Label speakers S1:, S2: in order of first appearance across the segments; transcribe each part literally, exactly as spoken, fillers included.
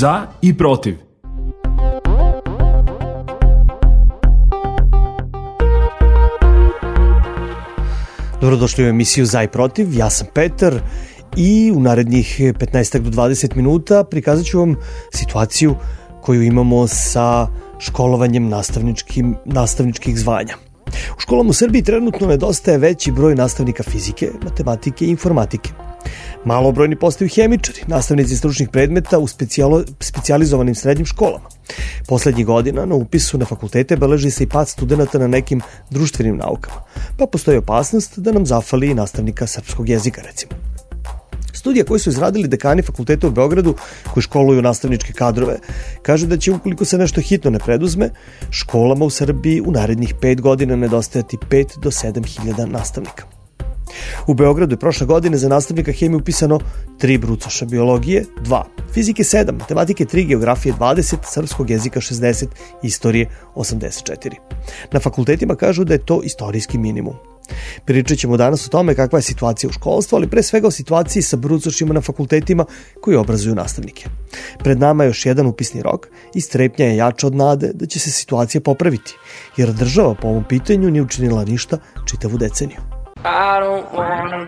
S1: Za i protiv.
S2: Dobrodošli u emisiju Za i protiv, ja sam Petar i u narednih petnaest do dvadeset minuta prikazat ću vam situaciju koju imamo sa školovanjem nastavničkim, nastavničkih zvanja. U školama u Srbiji trenutno nedostaje veći broj nastavnika fizike, matematike i informatike. Malobrojni postaju hemičari, nastavnici stručnih predmeta u specijalo, specijalizovanim srednjim školama. Poslednjih godina na upisu na fakultete beleži se i pad studenta na nekim društvenim naukama, pa postoji opasnost da nam zafali i nastavnika srpskog jezika, recimo. Studija koju su izradili dekani fakulteta u Beogradu, koji školuju nastavničke kadrove, kaže da će, ukoliko se nešto hitno ne preduzme, školama u Srbiji u narednih pet godina nedostajati pet do sedam hiljada nastavnika. U Beogradu je prošle godine za nastavnika hemije upisano tri brucoša biologije, dva, fizike sedam, matematike tri, geografije dvadeset, srpskog jezika šezdeset, istorije osamdeset četiri. Na fakultetima kažu da je to istorijski minimum. Pričat ćemo danas o tome kakva je situacija u školstvu, ali pre svega o situaciji sa brucošima na fakultetima koji obrazuju nastavnike. Pred nama je još jedan upisni rok i strepnja je jača od nade da će se situacija popraviti, jer država po ovom pitanju nije učinila ništa čitavu deceniju. I don't wanna...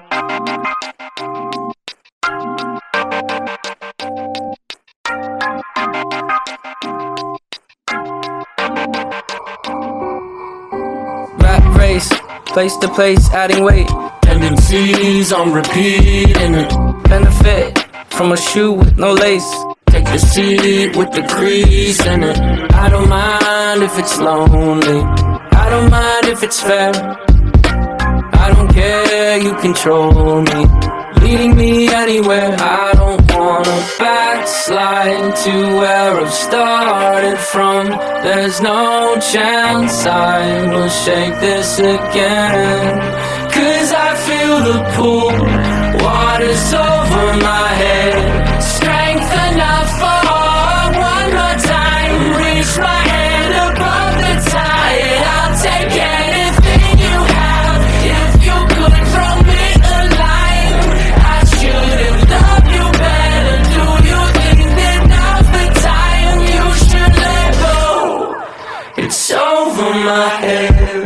S3: Rat race, place to place, adding weight. Tendencies on repeat and it benefit from a shoe with no lace. Take the seat with the crease in it. I don't mind if it's lonely. I don't mind if it's fair. I don't care, you control me, leading me anywhere. I don't wanna backslide to where I've started from. There's no chance I will shake this again. Cause I feel the pull, water's over my head. Strength enough for one more time. Reach my hand above the tide. I'll take anything you have. If you could throw me a line, I should have loved you better. Do you think that now's the time you should let go? It's over my head.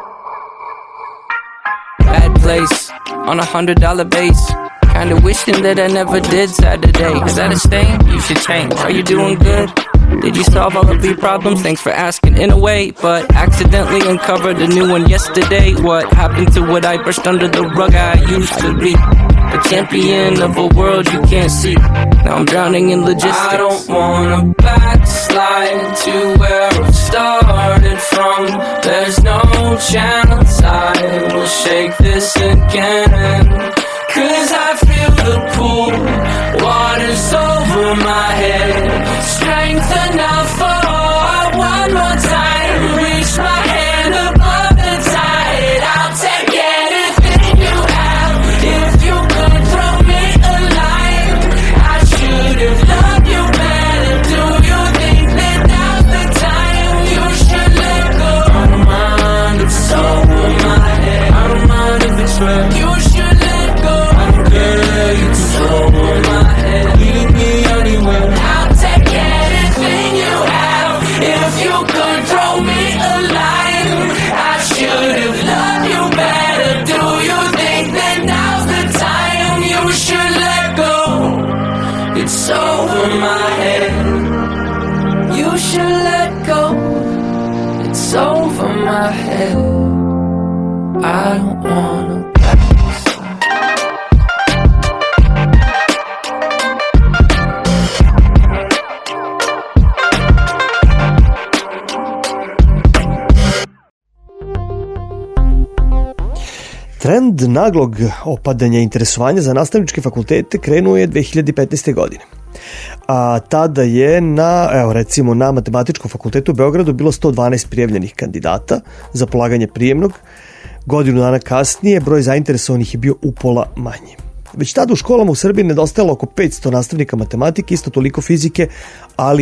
S3: Bad place on a hundred dollar base. Kinda wishing that I never did Saturday. Is that a stain? You should change. Are you doing good? Did you solve all of your problems? Thanks for asking in a way, but accidentally uncovered a new one yesterday. What happened to what I brushed under the rug I used to be? A champion of a world you can't see. Now I'm drowning in logistics. I don't wanna backslide to where I've started from. There's no chance I will shake this again. Cause I feel the pull, water's over my head. Strength enough for one more time. Reach my hand above the tide. I'll take anything you have. If you could throw me a line, I should have loved you better. Do you think that now's the time you should let go? I don't mind if it's over my head. I don't mind if it's real. You should let go. I don't care, you control my head. Lead me anywhere. I'll take anything you have. If you could throw me a line, I should have loved you better. Do you think that now's the time you should let go? It's over my head. You should let go. It's over my head. I don't wanna
S2: Trend naglog opadanja interesovanja za nastavničke fakultete krenuo je dve hiljade petnaeste. godine. A tada je na, evo recimo, na Matematičkom fakultetu u Beogradu bilo sto dvanaest prijavljenih kandidata za polaganje prijemnog. Godinu dana kasnije broj zainteresovanih je bio upola manji. Već tada u školama u Srbiji nedostajalo oko petsto nastavnika matematike, isto toliko fizike, ali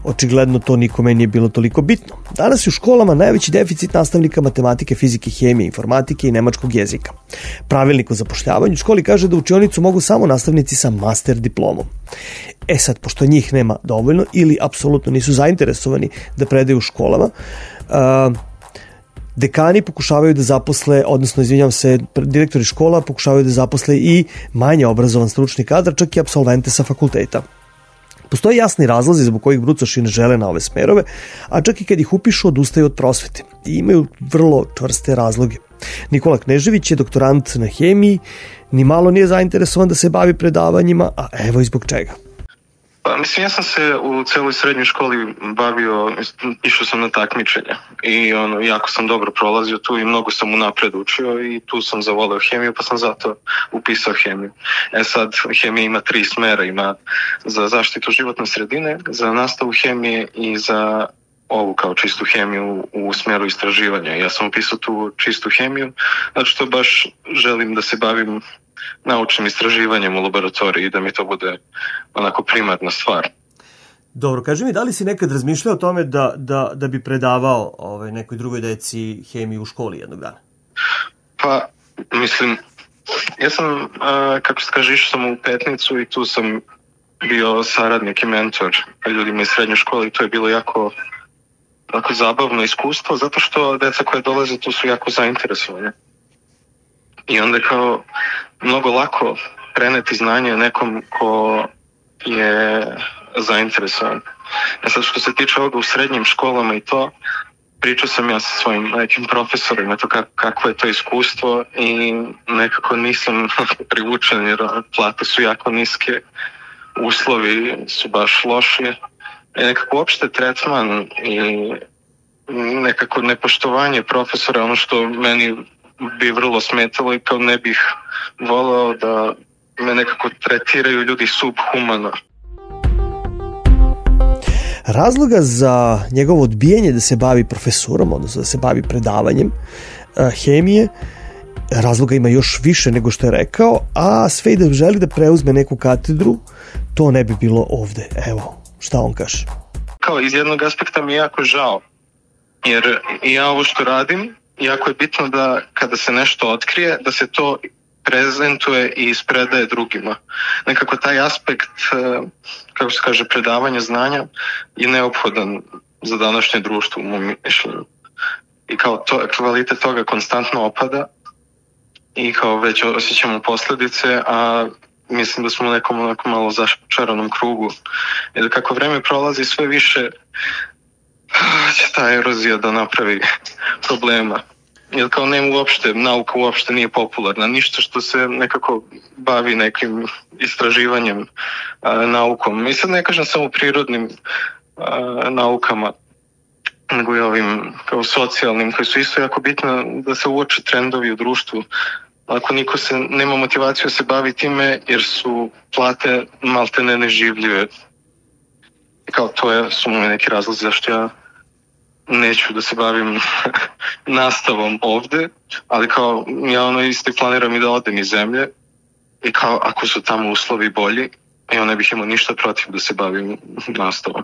S2: očigledno to nikome nije bilo toliko bitno. Danas je u školama najveći deficit nastavnika matematike, fizike, hemije, informatike i nemačkog jezika. Pravilnik o zapošljavanju u školi kaže da u učionicu mogu samo nastavnici sa master diplomom. E sad, pošto njih nema dovoljno ili apsolutno nisu zainteresovani da predaju u školama, uh, dekani pokušavaju da zaposle, odnosno, izvinjam se, direktori škola pokušavaju da zaposle i manje obrazovan stručni kadar, čak i apsolvente sa fakulteta. Postoje jasni razlozi zbog kojih brucoši ne žele na ove smerove, a čak i kad ih upišu odustaju od prosvete i imaju vrlo čvrste razloge. Nikola Knežević je doktorant na hemiji, ni malo nije zainteresovan da se bavi predavanjima, a evo i zbog čega.
S1: Pa, mislim, ja sam se u celoj srednjoj školi bavio, išao sam na takmičenja i ono, jako sam dobro prolazio tu i mnogo sam unapred učio i tu sam zavoleo hemiju, pa sam zato upisao hemiju. E sad, hemija ima tri smera, ima za zaštitu životne sredine, za nastavu hemije i za ovu kao čistu hemiju u smjeru istraživanja. Ja sam upisao tu čistu hemiju, znači što baš želim da se bavim naučnim istraživanjem u laboratoriji i da mi to bude onako primarna stvar.
S2: Dobro, kaži mi, da li si nekad razmišljao o tome da, da, da bi predavao ovaj, nekoj drugoj deci hemiju u školi jednog dana?
S1: Pa, mislim, ja sam, a, kako se kaže, išao sam u Petnicu i tu sam bio saradnik i mentor ljudima iz srednje škole i to je bilo jako, jako zabavno iskustvo, zato što deca koje dolaze tu su jako zainteresovane. I onda kao mnogo lako preneti znanje nekom ko je zainteresovan. E sad što se tiče ovoga u srednjim školama i to, pričao sam ja sa svojim nekim profesorima to kako, kako je to iskustvo i nekako nisam privučen jer plate su jako niske, uslovi su baš loši. I nekako uopšte tretman i nekako nepoštovanje profesora, ono što meni bi vrlo smetalo i kao ne bih voleo da me nekako tretiraju ljudi subhumano.
S2: Razloga za njegovo odbijanje da se bavi profesurom, odnosno da se bavi predavanjem uh, hemije, razloga ima još više nego što je rekao, a sve i da želi da preuzme neku katedru, to ne bi bilo ovde. Evo, šta on kaže?
S1: Kao iz jednog aspekta mi je jako žao, jer ja ovo što radim, jako je bitno da kada se nešto otkrije, da se to prezentuje i ispredaje drugima. Nekako taj aspekt, kako se kaže, predavanja znanja je neophodan za današnje društvo u mom mišljenju. I kao to, kvalitet toga konstantno opada i kao već osjećamo posljedice, a mislim da smo u nekom onako malo začaranom krugu. I da kako vreme prolazi sve više će ta erozija da napravi problema. Jer kao nema uopšte, nauka uopšte nije popularna, ništa što se nekako bavi nekim istraživanjem a, naukom. I sad ne kažem samo prirodnim a, naukama, nego i ovim kao socijalnim, koji su isto jako bitno da se uoče trendovi u društvu. Ako niko se nema motivaciju se bavi time jer su plate malte ne neživljive. I kao to je, su mu neki razlozi zašto ja neću da se bavim nastavom ovde, ali kao ja ono isto planiram i da odem iz zemlje i kao ako su tamo uslovi bolji, ja ne bih imao ništa protiv da se bavim nastavom.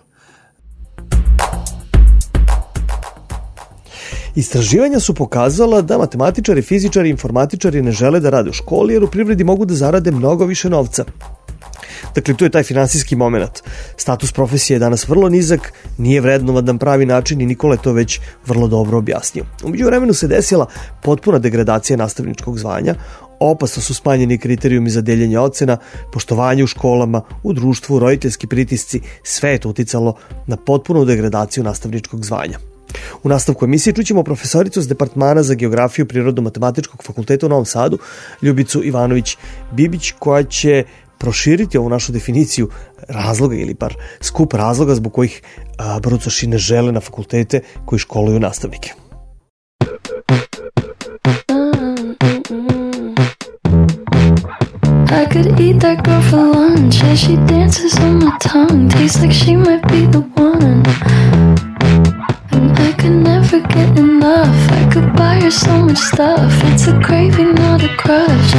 S2: Istraživanja su pokazala da matematičari, fizičari i informatičari ne žele da rade u školi jer u privredi mogu da zarade mnogo više novca. Dakle, tu je taj finansijski moment. Status profesije je danas vrlo nizak, nije vrednovan na pravi način i Nikola je to već vrlo dobro objasnio. U međuvremenu se desila potpuna degradacija nastavničkog zvanja, opasno su smanjeni kriterijumi za deljenje ocena, poštovanje u školama, u društvu, roditeljski pritisci, sve je to uticalo na potpunu degradaciju nastavničkog zvanja. U nastavku emisije čućemo profesoricu s Departmana za geografiju Prirodno-matematičkog fakulteta u Novom Sadu, Ljubicu Ivanović-Bibić, koja će proširiti ovu našu definiciju razloga ili bar skup razloga zbog kojih a, brucoši ne žele na fakultete koji školuju nastavnike.
S4: I could eat that girl for lunch as she dances on my tongue. Tastes like she might be the one. And I could never get enough. I could buy her so much stuff. It's a craving, not a crush.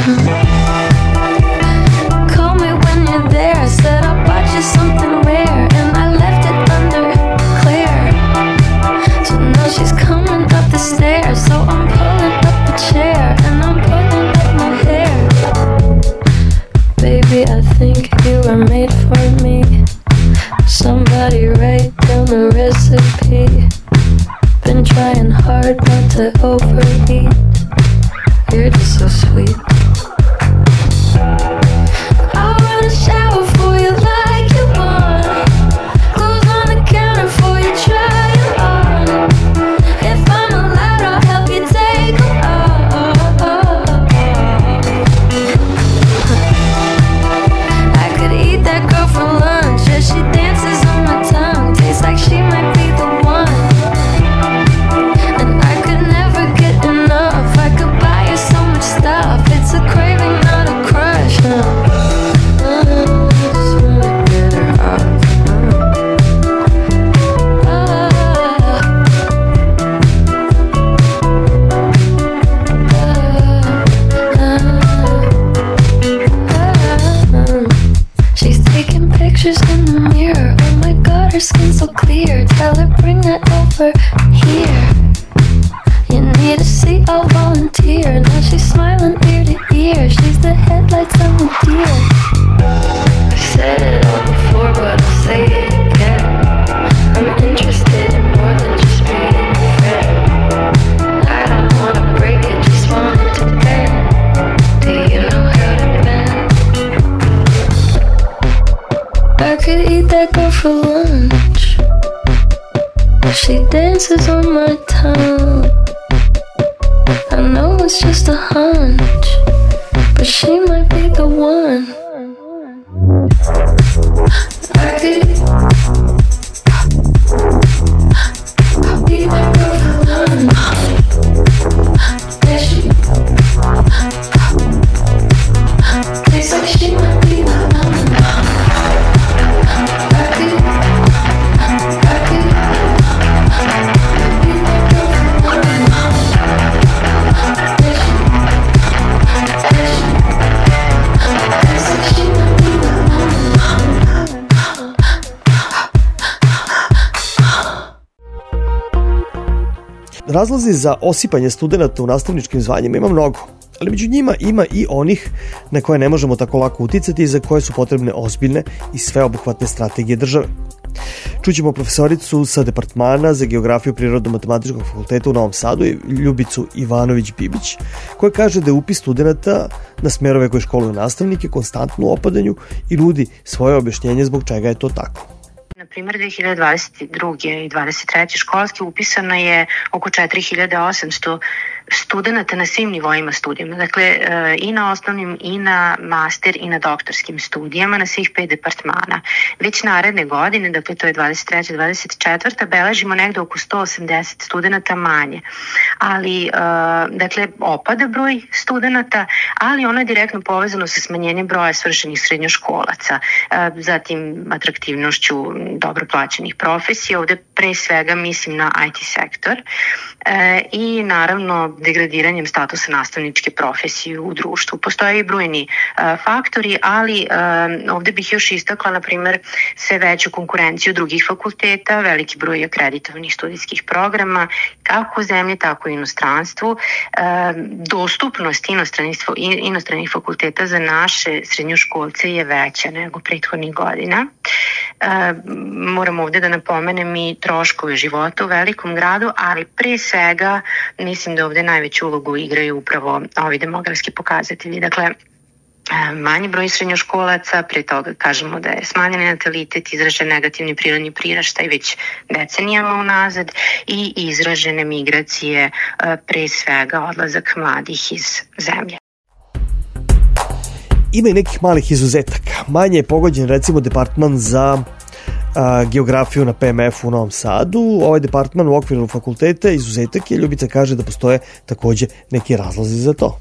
S4: Call me when you're there. I said I bought you something rare, and I left it under on the recipe. Been trying hard not to overeat. You're just so sweet. I'll run a shower for you like you want. Clothes on the counter for you, try it on. If I'm allowed, I'll help you take them off. I could eat that girl for lunch as she dances on my tongue. Tastes like she might be the one. And I could never get enough. I could buy her so much stuff. It's a craving, not a crush. No. Uh, just wanna get her off. She's taking pictures in the mirror. Oh my god, her skin's so clear. Tell her bring that over here. You need a seat, I'll volunteer. Now she's smiling ear to ear. She's the headlights on the deer. I've said it all before, but I'll say it again. I'm interested in more than just being a friend. I don't wanna break it, just want it to bend. Do you know how to bend? I could eat that girl for lunch. She dances on my tongue. I know it's just a hunch, but she might be the one. I could eat that girl for lunch. Yeah, she tastes like she might be the one. I could, I could eat that girl for lunch. Yeah, she, yeah, she tastes like she might be the one.
S2: Razlozi za osipanje studenta u nastavničkim zvanjima ima mnogo, ali među njima ima i onih na koje ne možemo tako lako uticati i za koje su potrebne ozbiljne i sveobuhvatne strategije države. Čućemo profesoricu sa departmana za geografiju Prirodno-matematičkog fakulteta u Novom Sadu, Ljubicu Ivanović-Bibić, koja kaže da je upis studenta na smerove koje školuju nastavnike konstantno u opadanju i nudi svoje objašnjenje zbog čega je to tako.
S5: Na primjer, dve hiljade dvadeset druge i dvadeset treće školske upisano je oko četiri hiljade osamsto studenta na svim nivoima studijama, dakle i na osnovnim i na master i na doktorskim studijama na svih pet departmana. Već naredne godine, dakle to je dvadeset treća dvadeset četvrta beležimo negde oko sto osamdeset studenta manje. Ali, dakle, opada broj studenta, ali ono je direktno povezano sa smanjenjem broja svršenih srednjoškolaca, zatim atraktivnošću dobro plaćenih profesija, ovde pre svega mislim na I T sektor i naravno degradiranjem statusa nastavničke profesije u društvu. Postoje i brojni uh, faktori, ali uh, ovde bih još istakla, na primjer, sve veću konkurenciju drugih fakulteta, veliki broj akreditovanih studijskih programa, kako u zemlji, tako i u inostranstvu. Uh, dostupnost inostranih fakulteta za naše srednjoškolce je veća nego prethodnih godina. Uh, moram ovde da napomenem i troškove života u velikom gradu, ali pre svega mislim da ovde najveću ulogu igraju upravo ovi demografski pokazatelji. Dakle, manji broj srednjoškolaca, pre toga kažemo da je smanjeni natalitet, izražen negativni prirodni priraštaj već decenijama unazad i izražene migracije, pre svega odlazak mladih iz zemlje.
S2: Ima i nekih malih izuzetaka. Manje je pogođen recimo departman za a, geografiju na P M F u Novom Sadu. Ovaj departman u okviru fakulteta izuzetak je. Ljubica kaže da postoje takođe neki razlozi za to.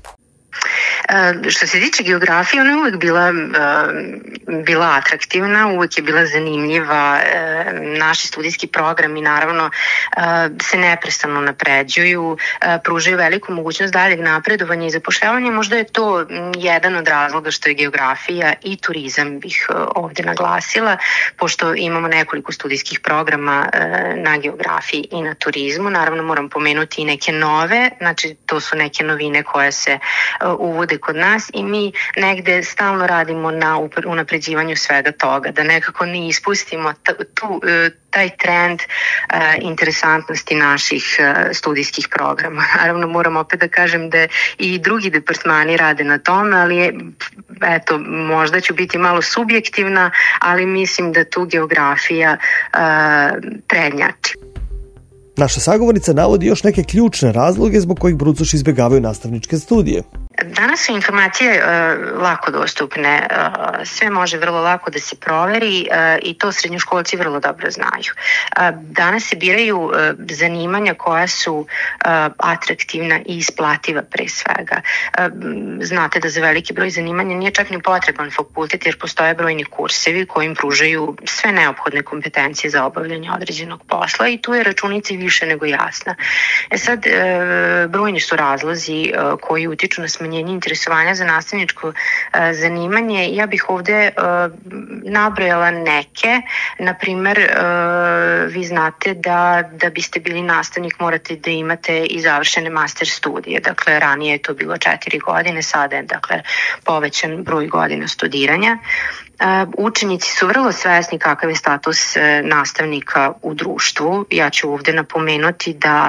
S5: Što se tiče geografije, ona je uvek bila, bila atraktivna, uvek je bila zanimljiva. Naši studijski programi naravno se neprestano napređuju, pružaju veliku mogućnost daljeg napredovanja i zapošljavanja. Možda je to jedan od razloga što je geografija i turizam, bih ovde naglasila, pošto imamo nekoliko studijskih programa na geografiji i na turizmu. Naravno moram pomenuti i neke nove, znači to su neke novine koje se uvode ovde kod nas i mi negde stalno radimo na unapređivanju svega toga, da nekako ne ispustimo tu, taj trend uh, interesantnosti naših uh, studijskih programa. Naravno, moram opet da kažem da i drugi departmani rade na tome, ali je, eto, možda ću biti malo subjektivna, ali mislim da tu geografija uh, prednjači.
S2: Naša sagovornica navodi još neke ključne razloge zbog kojih brucoši izbjegavaju nastavničke studije.
S5: Danas su informacije uh, lako dostupne, uh, sve može vrlo lako da se proveri uh, i to srednjoškolci vrlo dobro znaju. Uh, danas se biraju uh, zanimanja koja su uh, atraktivna i isplativa pre svega. Uh, znate da za veliki broj zanimanja nije čak ni potreban fakultet jer postoje brojni kursevi koji im pružaju sve neophodne kompetencije za obavljanje određenog posla i tu je računica više nego jasna. E sad, uh, brojni su razlozi uh, koji utiču na smanjenje interesovanja za nastavničko uh, zanimanje. Ja bih ovde uh, nabrojala neke. Naprimer, uh, vi znate da, da biste bili nastavnik morate da imate i završene master studije. Dakle, ranije je to bilo četiri godine, sada je dakle povećan broj godina studiranja. Uh, učenici su vrlo svesni kakav je status uh, nastavnika u društvu. Ja ću ovde napomenuti da,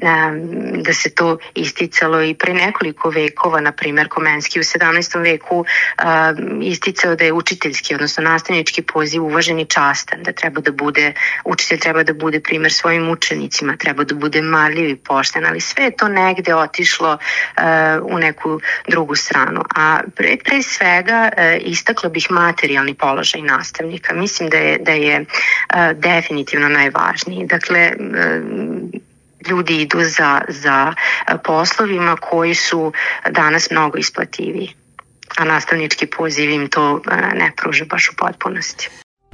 S5: um, da se to isticalo i pre nekoliko vekova, na primjer Komenski u sedamnaestom veku uh, isticao da je učiteljski, odnosno nastavnički poziv uvažen i častan, da treba da bude, učitelj treba da bude primjer svojim učenicima, treba da bude marljiv i pošten, ali sve je to negde otišlo uh, u neku drugu stranu. A pre, pre svega uh, istakla bih materijalni položaj nastavnika. Mislim da je, da je uh, definitivno najvažniji. Dakle, uh, ljudi idu za, za poslovima koji su danas mnogo isplativiji, a nastavnički poziv im to ne pruža baš u potpunosti.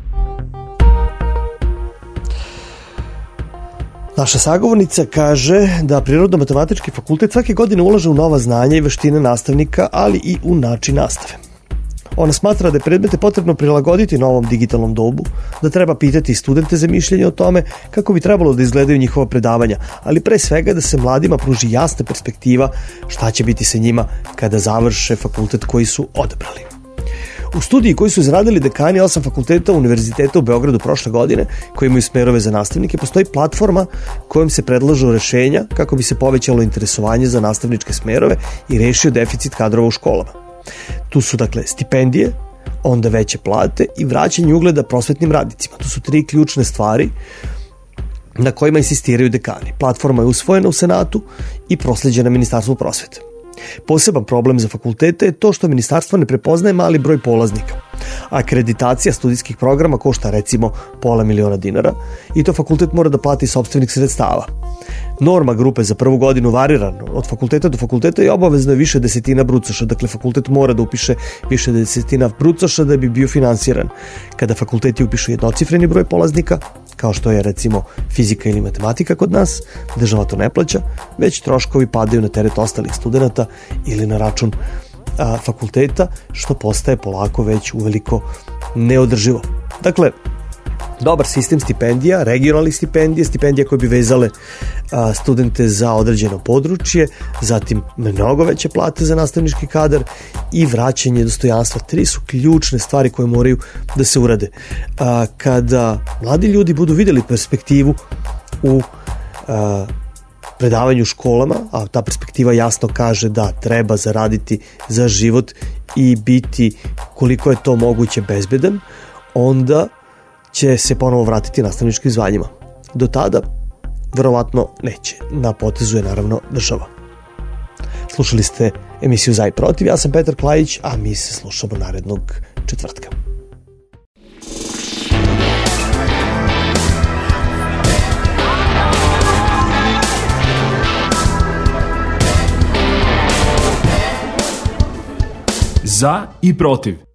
S2: Naša sagovornica kaže da Prirodno-matematički fakultet svake godine ulaže u nova znanja i veštine nastavnika, ali i u način nastave. Ona smatra da je predmete potrebno prilagoditi novom digitalnom dobu, da treba pitati studente za mišljenje o tome kako bi trebalo da izgledaju njihova predavanja, ali pre svega da se mladima pruži jasna perspektiva šta će biti sa njima kada završe fakultet koji su odabrali. U studiji koju su izradili dekani osam fakulteta Univerziteta u Beogradu prošle godine, koji imaju smerove za nastavnike, postoji platforma kojom se predlažu rešenja kako bi se povećalo interesovanje za nastavničke smerove i rešio deficit kadrova u školama. Tu su dakle stipendije, onda veće plate i vraćanje ugleda prosvetnim radnicima. To su tri ključne stvari na kojima insistiraju dekani. Platforma je usvojena u Senatu i prosleđena Ministarstvu prosvete. Poseban problem za fakultete je to što ministarstvo ne prepoznaje mali broj polaznika. Akreditacija studijskih programa košta recimo pola miliona dinara i to fakultet mora da plati sopstvenih sredstava. Norma grupe za prvu godinu varira od fakulteta do fakulteta i obavezno je više desetina brucoša, dakle fakultet mora da upiše više desetina brucoša da bi bio finansiran. Kada fakulteti upišu jednocifreni broj polaznika, kao što je recimo fizika ili matematika kod nas, država to ne plaća, već troškovi padaju na teret ostalih studenta ili na račun a, fakulteta, što postaje polako već uveliko neodrživo. Dakle, dobar sistem stipendija, regionalnih stipendija, stipendija koje bi vezale a, studente za određeno područje, zatim mnogo veće plate za nastavnički kadar i vraćanje dostojanstva. Tri su ključne stvari koje moraju da se urade. A, kada mladi ljudi budu vidjeli perspektivu u a, predavanju školama, a ta perspektiva jasno kaže da treba zaraditi za život i biti koliko je to moguće bezbedan, onda će se ponovo vratiti nastavničkim zvanjima. Do tada, verovatno neće. Na potezu je naravno država. Slušali ste emisiju Za i protiv, ja sam Petar Klajić, a mi se slušamo narednog četvrtka.
S6: Za i protiv.